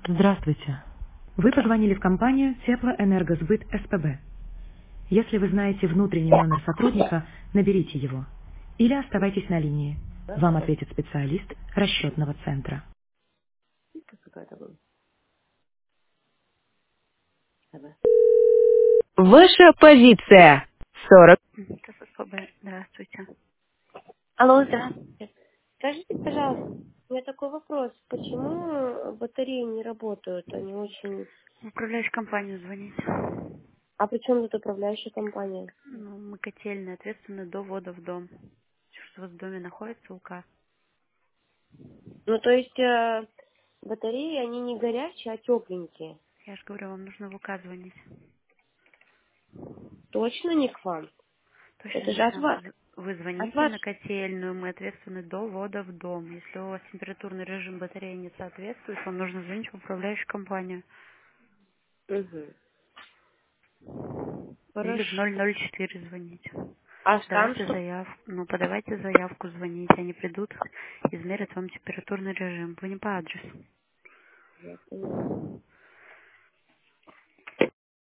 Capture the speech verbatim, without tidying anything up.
Здравствуйте. Вы позвонили в компанию Теплоэнергосбыт СПБ. Если вы знаете внутренний номер сотрудника, наберите его. Или оставайтесь на линии. Вам ответит специалист расчетного центра. Какая-то была. Ага. Ваша позиция. сорок. Это СПБ. Здравствуйте. Алло, здравствуйте. Скажите, пожалуйста, у меня такой вопрос. Почему батареи не работают? Они очень... Управляющая компания звонить. А при чем тут управляющая компания? Ну, мы котельные, ответственны до ввода в дом. Что у вас в доме находится УК. Ну, то есть э, батареи, они не горячие, а тепленькие. Я же говорю, вам нужно в УК звонить. Точно не к вам? Точно Это не же к от нам. вас. З- Вы От звоните вас. на котельную, мы ответственны до ввода в дом. Если у вас температурный режим батареи не соответствует, вам нужно звонить в управляющую компанию. Угу. Или в Хорошо. ноль ноль четыре звоните. А там Давайте что? заявку. Ну, подавайте заявку, звоните. Они придут, измерят вам температурный режим. Вы не по адресу. Я поняла.